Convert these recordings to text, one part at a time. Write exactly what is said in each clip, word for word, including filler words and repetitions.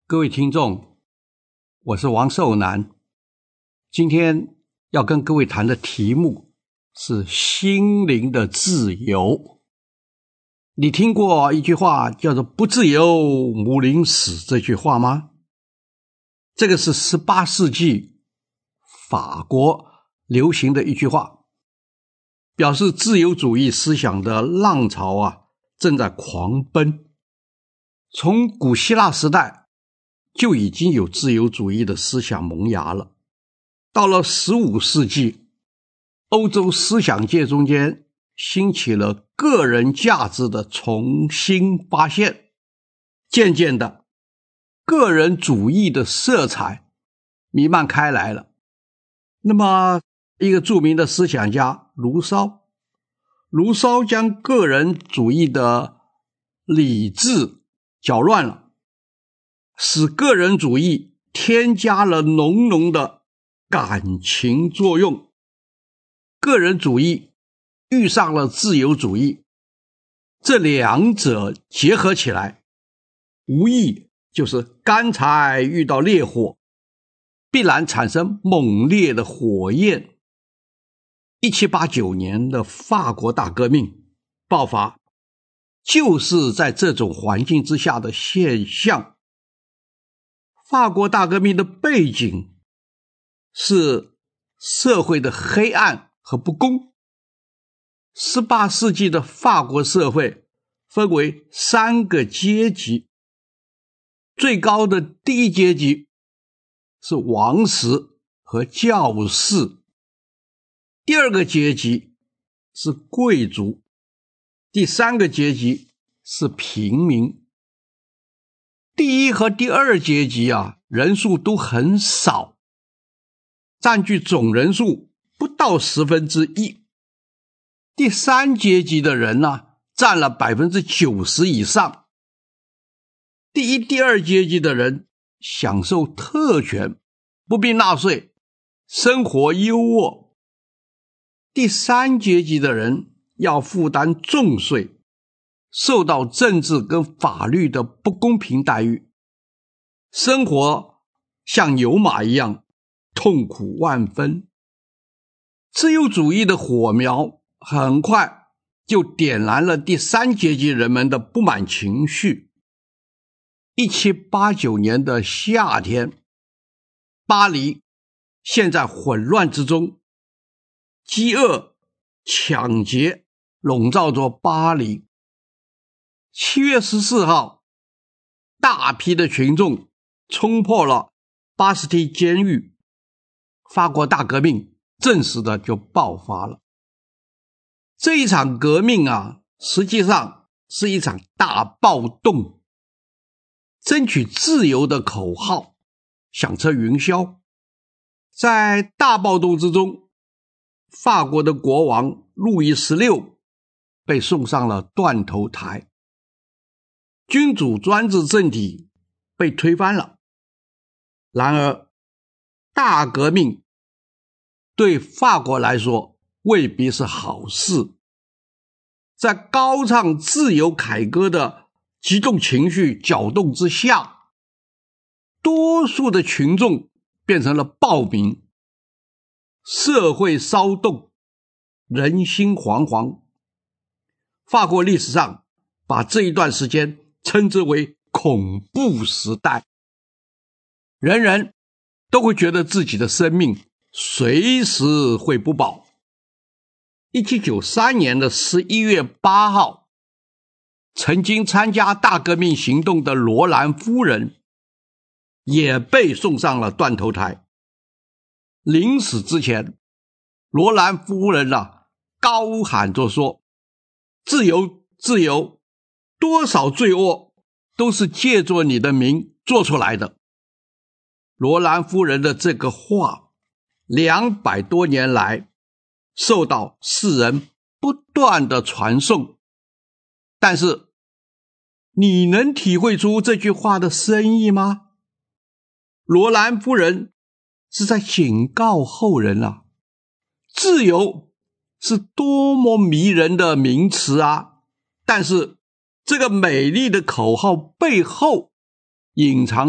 各位听众，我是王寿南，今天要跟各位谈的题目是心灵的自由。你听过一句话叫做不自由母临死这句话吗？这个是十八世纪法国流行的一句话，表示自由主义思想的浪潮啊正在狂奔。从古希腊时代就已经有自由主义的思想萌芽了。到了十五世纪，欧洲思想界中间兴起了个人价值的重新发现，渐渐的，个人主义的色彩弥漫开来了。那么，一个著名的思想家卢梭，卢梭将个人主义的理智搅乱了，使个人主义添加了浓浓的感情作用，个人主义遇上了自由主义，这两者结合起来，无疑就是干柴遇到烈火，必然产生猛烈的火焰。一七八九年的法国大革命爆发，就是在这种环境之下的现象。法国大革命的背景是社会的黑暗和不公。十八世纪的法国社会分为三个阶级，最高的第一阶级是王室和教士，第二个阶级是贵族，第三个阶级是平民。第一和第二阶级啊，人数都很少，占据总人数不到十分之一。第三阶级的人呢、啊，占了百分之九十以上。第一、第二阶级的人享受特权，不必纳税，生活优渥。第三阶级的人要负担重税，受到政治跟法律的不公平待遇，生活像牛马一样痛苦万分。自由主义的火苗很快就点燃了第三阶级人们的不满情绪。一七八九年的夏天，巴黎陷在混乱之中，饥饿、抢劫笼罩着巴黎。七月十四号，大批的群众冲破了巴斯蒂监狱，法国大革命正式的就爆发了。这一场革命啊，实际上是一场大暴动，争取自由的口号响彻云霄。在大暴动之中，法国的国王路易十六被送上了断头台，君主专制政体被推翻了。然而，大革命对法国来说未必是好事。在高唱自由凯歌的激动情绪搅动之下，多数的群众变成了暴民，社会骚动，人心惶惶。法国历史上把这一段时间称之为恐怖时代，人人都会觉得自己的生命随时会不保。一七九三年的十一月八号，曾经参加大革命行动的罗兰夫人也被送上了断头台。临死之前，罗兰夫人啊，高喊着说：自由，自由，多少罪恶都是借着你的名做出来的。罗兰夫人的这个话，两百多年来受到世人不断的传颂。但是，你能体会出这句话的深意吗？罗兰夫人是在警告后人啊，自由是多么迷人的名词啊！但是这个美丽的口号背后隐藏了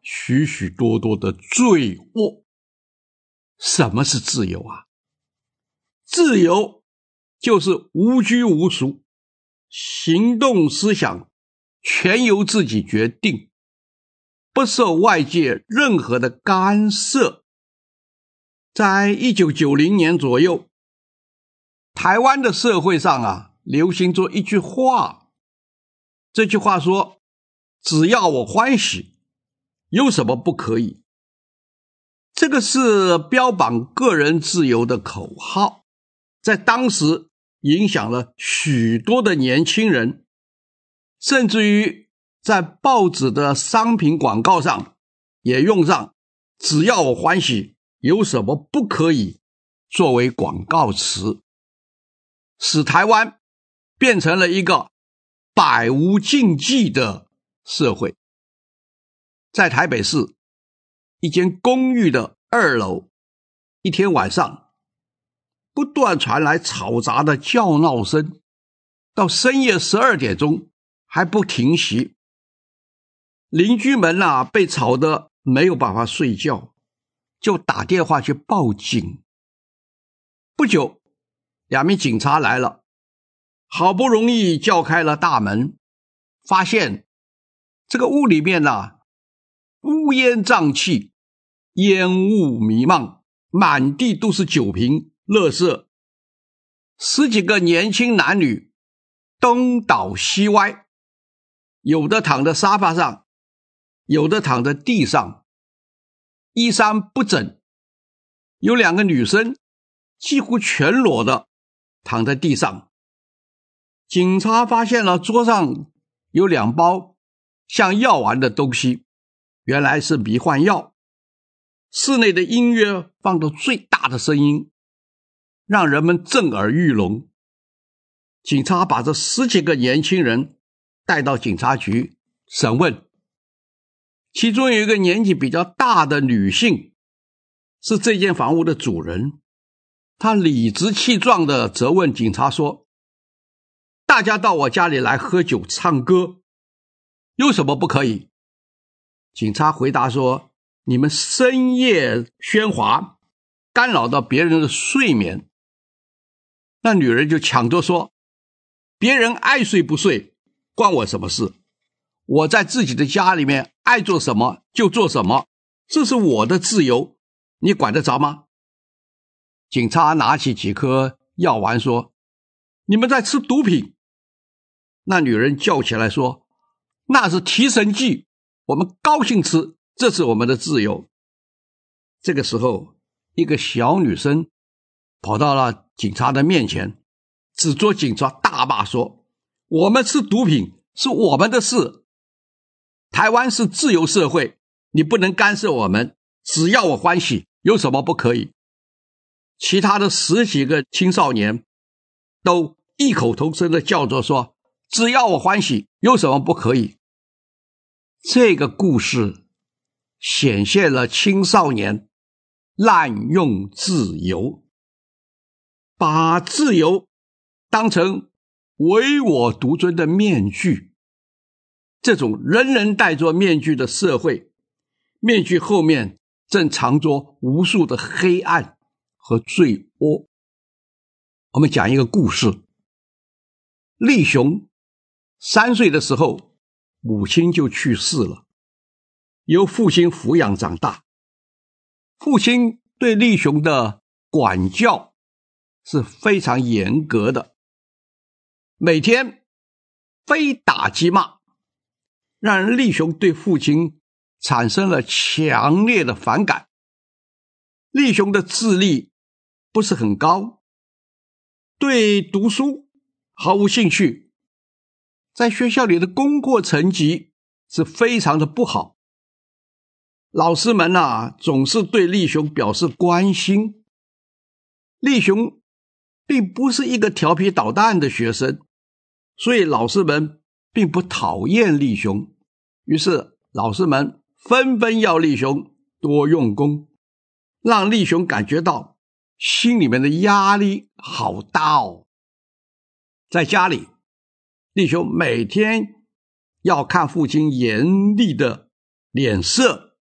许许多多的罪恶。什么是自由啊？自由就是无拘无束，行动思想全由自己决定，不受外界任何的干涉。在一九九零年左右，台湾的社会上啊，流行着一句话，这句话说，只要我欢喜，有什么不可以？这个是标榜个人自由的口号，在当时影响了许多的年轻人，甚至于在报纸的商品广告上也用上只要我欢喜，有什么不可以作为广告词，使台湾变成了一个百无禁忌的社会。在台北市一间公寓的二楼，一天晚上不断传来嘈杂的叫闹声，到深夜十二点钟还不停息。邻居们啊，被吵得没有办法睡觉，就打电话去报警。不久，两名警察来了，好不容易叫开了大门，发现这个屋里面啊，乌烟瘴气，烟雾弥漫，满地都是酒瓶、垃圾，十几个年轻男女东倒西歪，有的躺在沙发上，有的躺在地上，衣衫不整，有两个女生几乎全裸的躺在地上。警察发现了桌上有两包像药丸的东西，原来是迷幻药。室内的音乐放到最大的声音，让人们震耳欲聋。警察把这十几个年轻人带到警察局审问，其中有一个年纪比较大的女性，是这间房屋的主人。她理直气壮地责问警察说，大家到我家里来喝酒唱歌，有什么不可以？警察回答说，你们深夜喧哗，干扰到别人的睡眠。那女人就抢着说，别人爱睡不睡，关我什么事？我在自己的家里面爱做什么就做什么，这是我的自由，你管得着吗？警察拿起几颗药丸说，你们在吃毒品。那女人叫起来说，那是提神剂，我们高兴吃，这是我们的自由。这个时候，一个小女生跑到了警察的面前，指着警察大骂说，我们吃毒品是我们的事，台湾是自由社会，你不能干涉我们，只要我欢喜，有什么不可以？其他的十几个青少年都异口同声地叫着说，只要我欢喜，有什么不可以？这个故事显现了青少年滥用自由，把自由当成唯我独尊的面具。这种人人戴着面具的社会，面具后面正藏着无数的黑暗和罪恶。我们讲一个故事。立雄三岁的时候，母亲就去世了，由父亲抚养长大。父亲对立雄的管教是非常严格的，每天非打即骂，让立雄对父亲产生了强烈的反感。立雄的智力不是很高，对读书毫无兴趣，在学校里的功课成绩是非常的不好。老师们啊，总是对立雄表示关心。立雄并不是一个调皮捣蛋的学生，所以老师们并不讨厌立雄，于是老师们纷纷要立雄多用功，让立雄感觉到心里面的压力好大哦。在家里，立雄每天要看父亲严厉的脸色，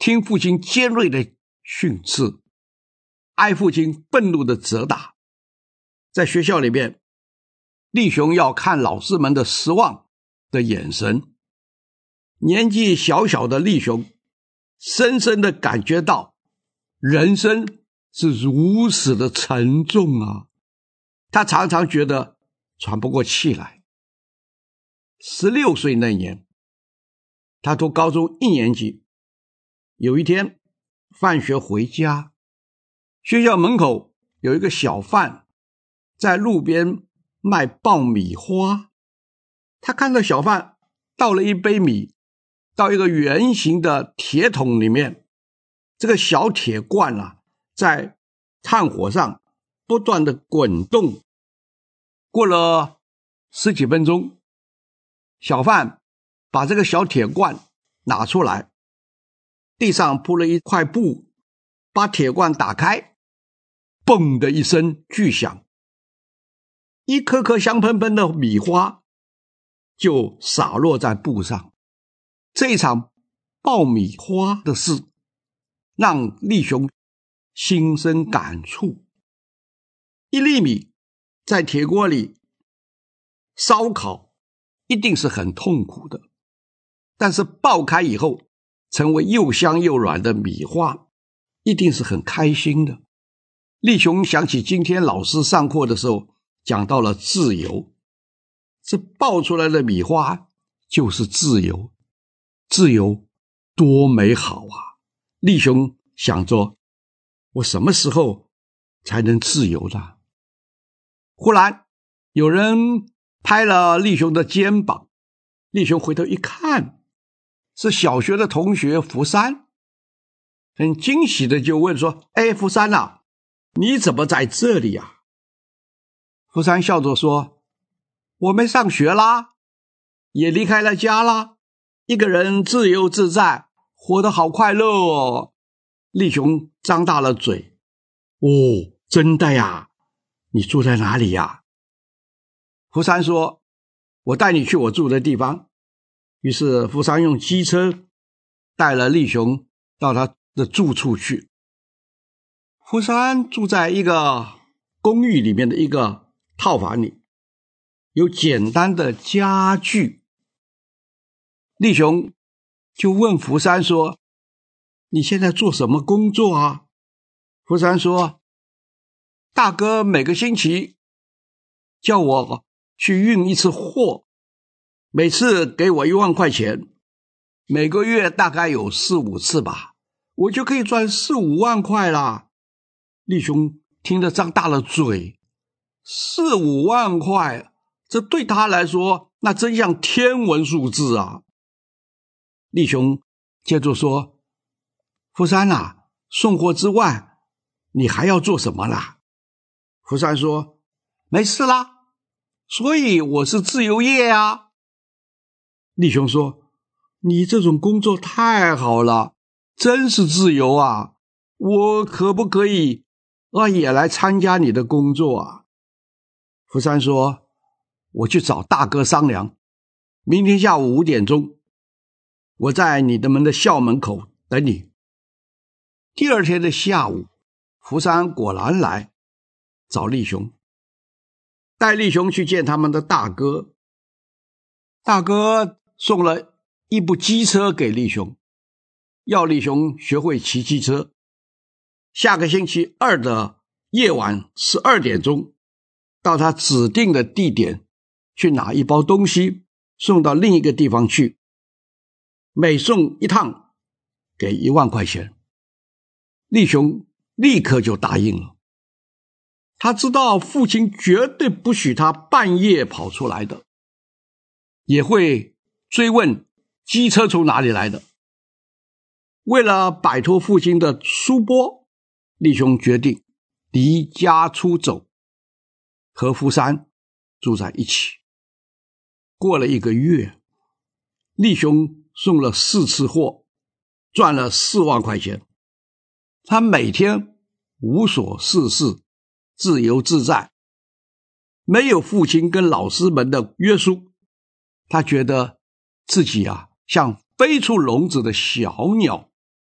听父亲尖锐的训斥，挨父亲愤怒的责打。在学校里面，立雄要看老师们的失望的眼神。年纪小小的立雄深深的感觉到人生是如此的沉重啊，他常常觉得喘不过气来。十六岁那年，他读高中一年级，有一天放学回家，学校门口有一个小贩在路边卖爆米花，他看到小贩倒了一杯米到一个圆形的铁桶里面，这个小铁罐啊在炭火上不断的滚动。过了十几分钟，小贩把这个小铁罐拿出来，地上铺了一块布，把铁罐打开，嘣的一声巨响，一颗颗香喷喷的米花就洒落在布上。这一场爆米花的事让立雄心生感触。一粒米在铁锅里烧烤一定是很痛苦的，但是爆开以后成为又香又软的米花一定是很开心的。立雄想起今天老师上课的时候讲到了自由，这爆出来的米花就是自由，自由多美好啊！立雄想着，我什么时候才能自由呢？忽然有人拍了立雄的肩膀，立雄回头一看，是小学的同学福山，很惊喜的就问说，哎，福山啊，你怎么在这里啊？福山笑着说，我没上学啦，也离开了家啦，一个人自由自在，活得好快乐哦。立雄张大了嘴，哦，真的呀？你住在哪里呀？福山说，我带你去我住的地方。于是福山用机车带了立雄到他的住处去。福山住在一个公寓里面的一个套房里，有简单的家具。立雄就问福山说，你现在做什么工作啊？福山说，大哥每个星期叫我去运一次货，每次给我一万块钱，每个月大概有四五次吧，我就可以赚四五万块啦。立雄听得张大了嘴，四五万块，这对他来说那真像天文数字啊。立雄接着说，福山啊，送货之外你还要做什么啦？福山说，没事啦，所以我是自由业啊。立雄说，你这种工作太好了，真是自由啊，我可不可以啊也来参加你的工作啊？福山说，我去找大哥商量，明天下午五点钟我在你的们的校门口等你。第二天的下午，福山果然来找立雄，带立雄去见他们的大哥。大哥送了一部机车给立雄，要立雄学会骑机车。下个星期二的夜晚十二点钟，到他指定的地点去拿一包东西，送到另一个地方去，每送一趟给一万块钱。立雄立刻就答应了，他知道父亲绝对不许他半夜跑出来的，也会追问机车从哪里来的。为了摆脱父亲的书钵，立雄决定离家出走，和福山住在一起。过了一个月，立雄送了四次货，赚了四万块钱。他每天无所事事，自由自在，没有父亲跟老师们的约束，他觉得自己啊像飞出笼子的小鸟。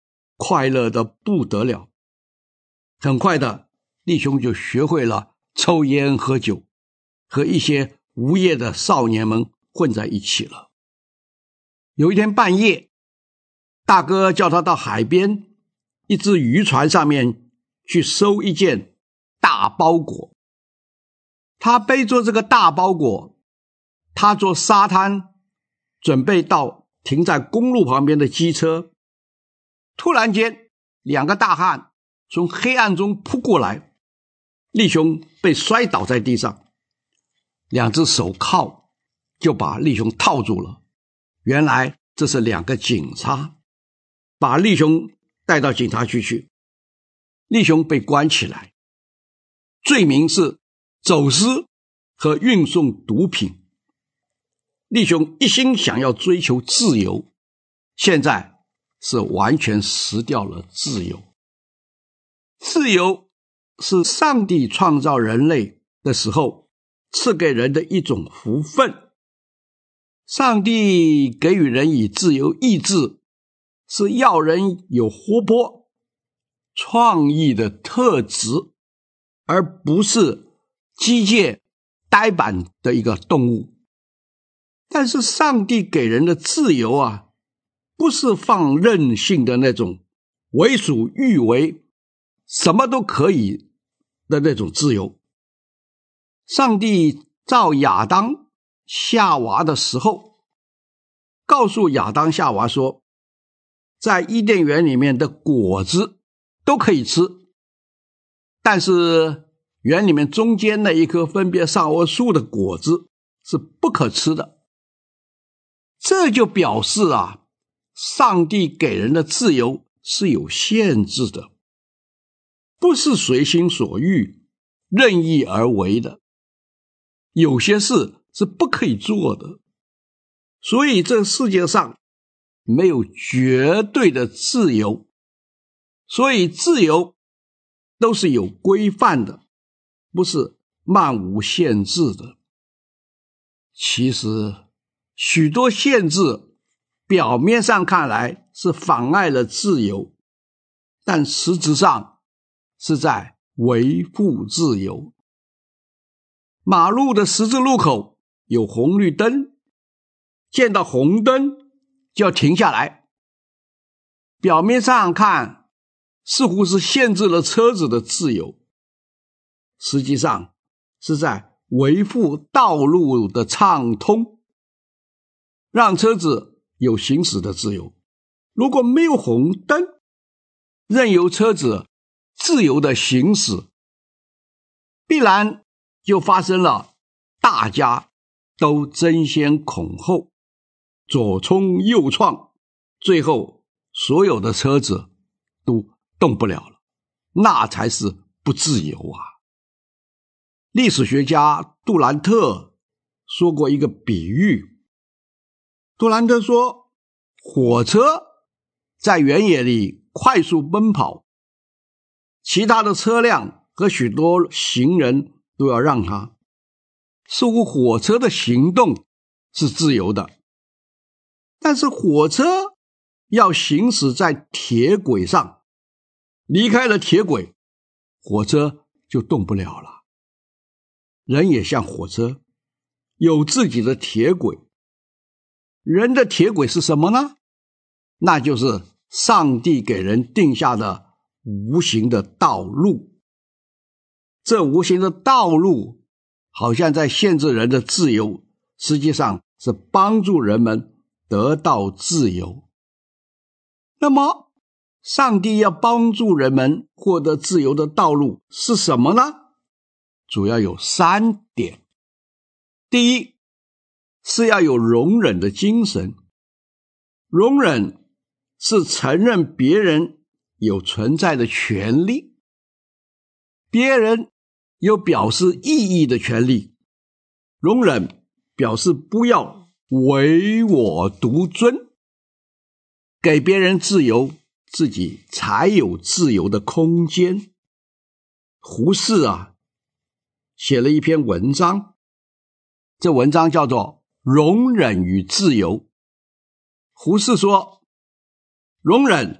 快乐的不得了。很快的，弟兄就学会了抽烟喝酒，和一些无业的少年们混在一起了。有一天半夜，大哥叫他到海边一只渔船上面去收一件大包裹。他背着这个大包裹，他坐沙滩，准备到停在公路旁边的机车。突然间，两个大汉从黑暗中扑过来，弟兄被摔倒在地上，两只手铐就把弟兄套住了。原来这是两个警察，把弟兄带到警察局去。弟兄被关起来，罪名是走私和运送毒品。弟兄一心想要追求自由，现在是完全失掉了自由。自由是上帝创造人类的时候赐给人的一种福分。上帝给予人以自由意志，是要人有活泼创意的特质，而不是机械呆板的一个动物。但是上帝给人的自由啊，不是放任性的那种为所欲为，什么都可以的那种自由。上帝造亚当夏娃的时候，告诉亚当夏娃说，在伊甸园里面的果子都可以吃，但是园里面中间那一棵分别善恶树的果子是不可吃的。这就表示啊，上帝给人的自由是有限制的，不是随心所欲任意而为的，有些事是不可以做的。所以这世界上没有绝对的自由，所以自由都是有规范的，不是漫无限制的。其实许多限制表面上看来是妨碍了自由，但实质上是在维护自由。马路的十字路口有红绿灯，见到红灯就要停下来，表面上看似乎是限制了车子的自由，实际上是在维护道路的畅通，让车子有行驶的自由。如果没有红灯，任由车子自由的行驶，必然就发生了大家都争先恐后，左冲右撞，最后所有的车子都动不了了，那才是不自由啊。历史学家杜兰特说过一个比喻，杜兰特说，火车在原野里快速奔跑，其他的车辆和许多行人都要让它，似乎火车的行动是自由的，但是火车要行驶在铁轨上，离开了铁轨，火车就动不了了。人也像火车，有自己的铁轨。人的铁轨是什么呢？那就是上帝给人定下的无形的道路。这无形的道路好像在限制人的自由，实际上是帮助人们得到自由。那么上帝要帮助人们获得自由的道路是什么呢？主要有三点。第一，是要有容忍的精神。容忍是承认别人有存在的权利，别人有表示异议的权利。容忍表示不要唯我独尊，给别人自由，自己才有自由的空间。胡适啊写了一篇文章，这文章叫做《容忍与自由》。胡适说，容忍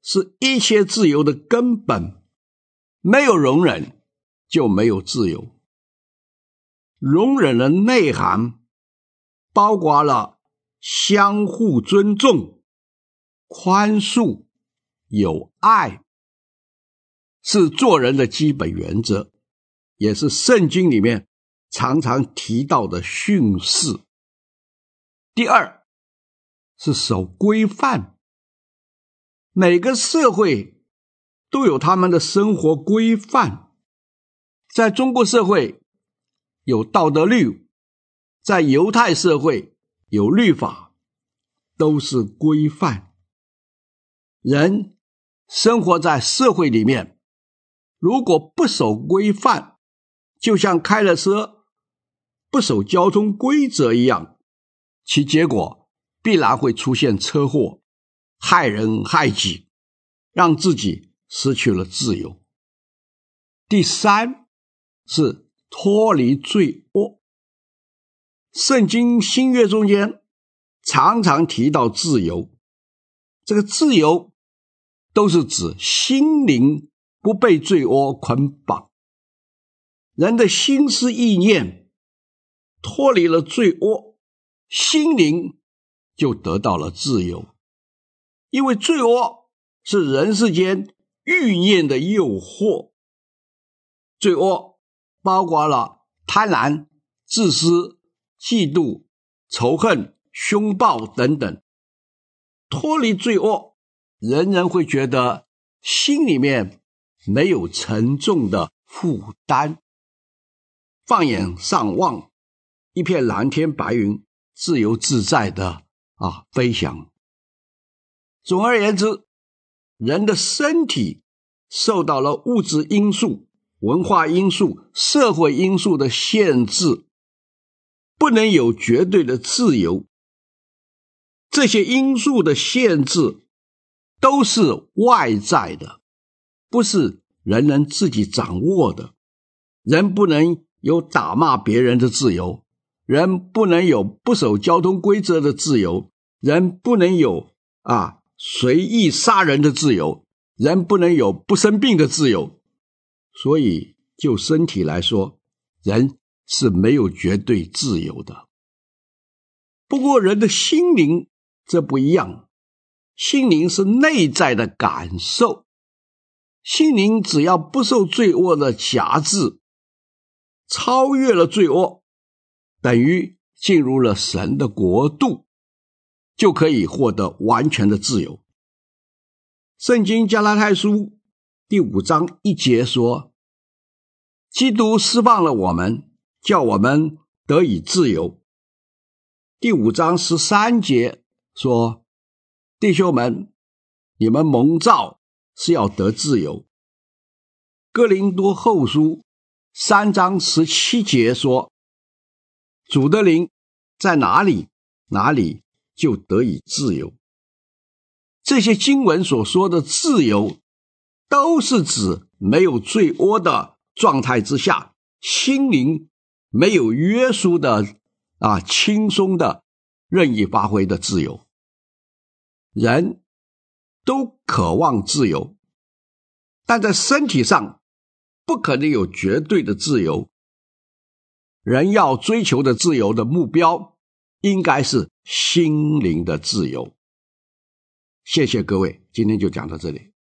是一切自由的根本，没有容忍就没有自由。容忍的内涵包括了相互尊重、宽恕、有爱，是做人的基本原则，也是圣经里面常常提到的训示。第二是守规范，每个社会都有他们的生活规范，在中国社会有道德律，在犹太社会有律法，都是规范。人生活在社会里面，如果不守规范，就像开了车不守交通规则一样，其结果必然会出现车祸，害人害己，让自己失去了自由。第三是脱离罪恶。圣经新约中间常常提到自由，这个自由都是指心灵不被罪恶捆绑，人的心思意念脱离了罪恶，心灵就得到了自由。因为罪恶是人世间欲念的诱惑，罪恶包括了贪婪、自私、嫉妒、仇恨、凶暴等等。脱离罪恶，人人会觉得心里面没有沉重的负担，放眼上望，一片蓝天白云，自由自在的啊飞翔。总而言之，人的身体受到了物质因素、文化因素、社会因素的限制，不能有绝对的自由。这些因素的限制都是外在的，不是人能自己掌握的。人不能有打骂别人的自由，人不能有不守交通规则的自由，人不能有啊随意杀人的自由，人不能有不生病的自由。所以就身体来说，人是没有绝对自由的。不过人的心灵这不一样，心灵是内在的感受，心灵只要不受罪恶的辖制，超越了罪恶，等于进入了神的国度，就可以获得完全的自由。圣经加拉太书第五章一节说，基督释放了我们，叫我们得以自由。第五章十三节说，弟兄们，你们蒙召是要得自由。哥林多后书三章十七节说，主的灵在哪里，哪里就得以自由。这些经文所说的自由，都是指没有罪恶的状态之下，心灵没有约束的啊，轻松的任意发挥的自由。人都渴望自由，但在身体上不可能有绝对的自由。人要追求的自由的目标，应该是心灵的自由。谢谢各位，今天就讲到这里。